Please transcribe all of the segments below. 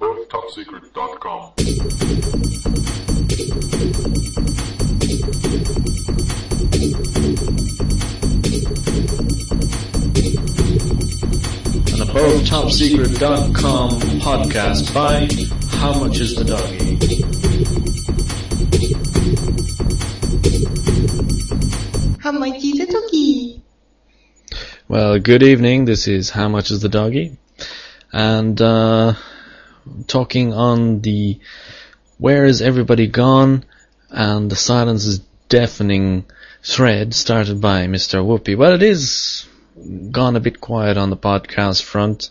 AboveTopSecret.com. An AboveTopSecret.com podcast by How Much Is the Doggy? How much is the doggy? Well, good evening. This is How Much Is the Doggy? And talking on the Where Is Everybody Gone? And the Silence is Deafening thread started by Mr. Whoopi. Well, it is gone a bit quiet on the podcast front.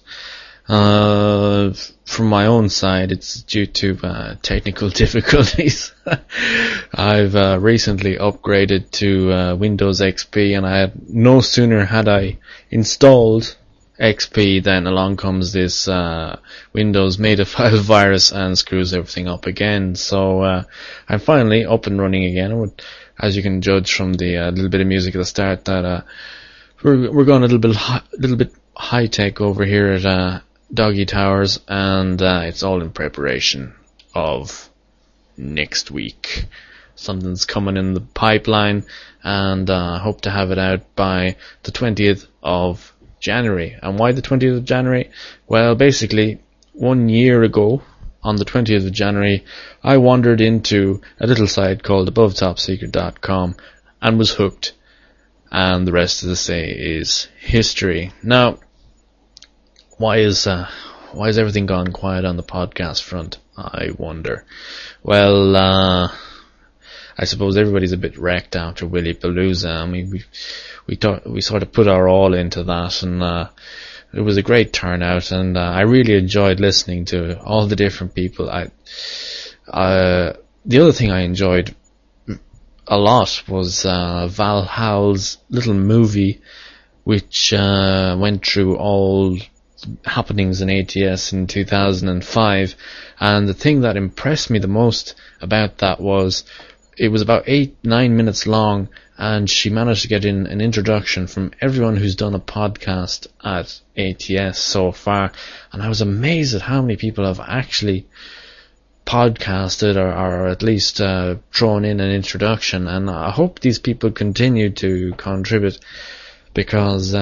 From my own side, it's due to technical difficulties. I've recently upgraded to Windows XP, and I had no sooner had I installed XP than along comes this Windows Metafile virus and screws everything up again. So I'm finally up and running again. As you can judge from the little bit of music at the start, that we're going a little bit high tech over here at Doggy Towers, and it's all in preparation of next week. Something's coming in the pipeline, and I hope to have it out by the 20th of January. And why the 20th of January? Well, basically, 1 year ago, on the 20th of January, I wandered into a little site called AboveTopSecret.com and was hooked. And the rest of the say is history. Now, why is everything gone quiet on the podcast front? I wonder. Well, I suppose everybody's a bit wrecked after Willy Palooza. I mean, we sort of put our all into that, and it was a great turnout, and I really enjoyed listening to all the different people. The other thing I enjoyed a lot was Val Howell's little movie, which went through all happenings in ATS in 2005, and the thing that impressed me the most about that was it was about 8-9 minutes long, and she managed to get in an introduction from everyone who's done a podcast at ATS so far, and I was amazed at how many people have actually podcasted or at least thrown in an introduction. And I hope these people continue to contribute, because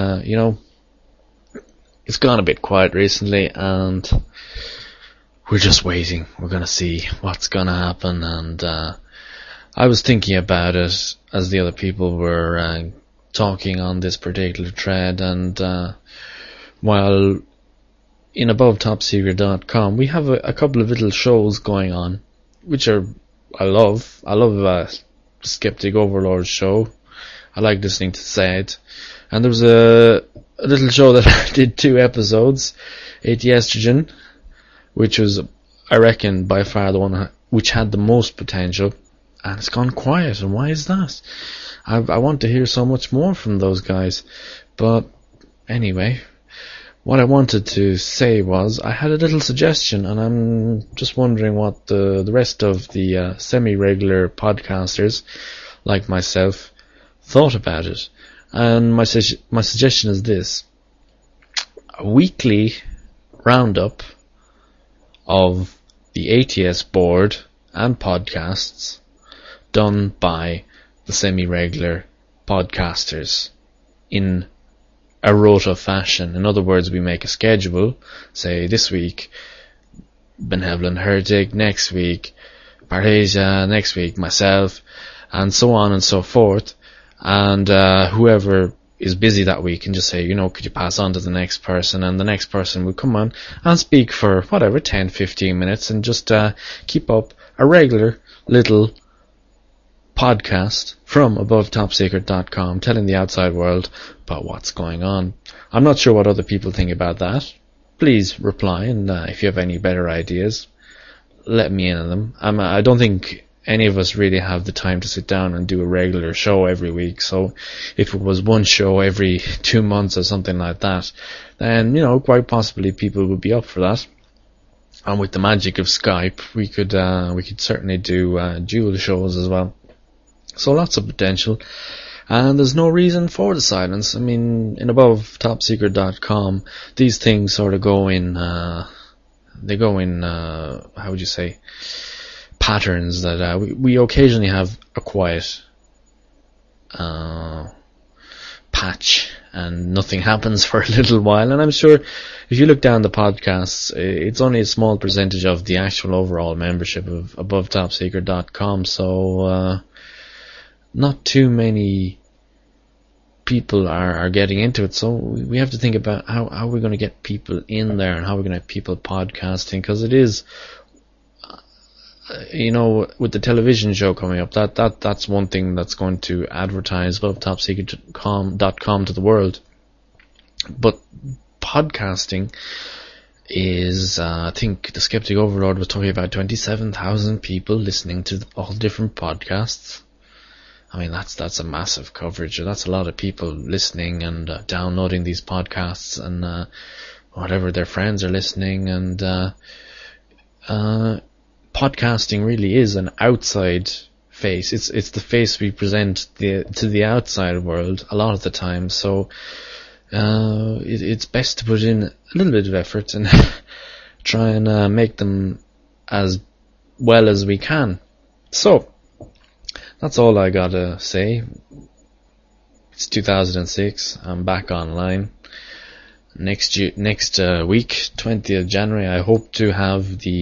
it's gone a bit quiet recently, and we're just waiting. We're going to see what's going to happen. And I was thinking about it as the other people were talking on this particular thread, and while in AboveTopSecret.com we have a couple of little shows going on, which I love Skeptic Overlord show. I like listening to Zed, and there was a little show that I did 2 episodes, ATStrogen, which was, I reckon, by far the one which had the most potential, and it's gone quiet. And why is that? I want to hear so much more from those guys. But anyway, what I wanted to say was I had a little suggestion, and I'm just wondering what the rest of the semi-regular podcasters like myself thought about it. And my suggestion is this: a weekly roundup of the ATS board and podcasts done by the semi-regular podcasters in a rota fashion. In other words, we make a schedule, say this week Benevolent Heretic, next week Partasia, next week myself, and so on and so forth. And whoever is busy that week can just say, could you pass on to the next person, and the next person will come on and speak for 10-15 minutes, and just keep up a regular little podcast from AboveTopSecret.com, telling the outside world about what's going on. I'm not sure what other people think about that. Please reply, and if you have any better ideas, let me in on them. I don't think any of us really have the time to sit down and do a regular show every week, so if it was one show every 2 months or something like that, then quite possibly people would be up for that. And with the magic of Skype, we could certainly do dual shows as well. So lots of potential, and there's no reason for the silence. I mean, in AboveTopSecret.com, these things sort of go in how would you say, patterns that we occasionally have a quiet patch and nothing happens for a little while. And I'm sure if you look down the podcasts, it's only a small percentage of the actual overall membership of AboveTopSecret.com. So not too many people are getting into it. So we have to think about how we're going to get people in there and how we're going to have people podcasting, because it is, with the television show coming up, that's one thing that's going to advertise AboveTopSecret.com to the world. But podcasting is, I think the Skeptic Overlord was talking about 27,000 people listening to all different podcasts. I mean, that's a massive coverage. That's a lot of people listening and downloading these podcasts, and whatever their friends are listening. And podcasting really is an outside face. It's the face we present to the outside world a lot of the time. So it's best to put in a little bit of effort and try and make them as well as we can. So that's all I gotta say. It's 2006. I'm back online. Next week, 20th January, I hope to have the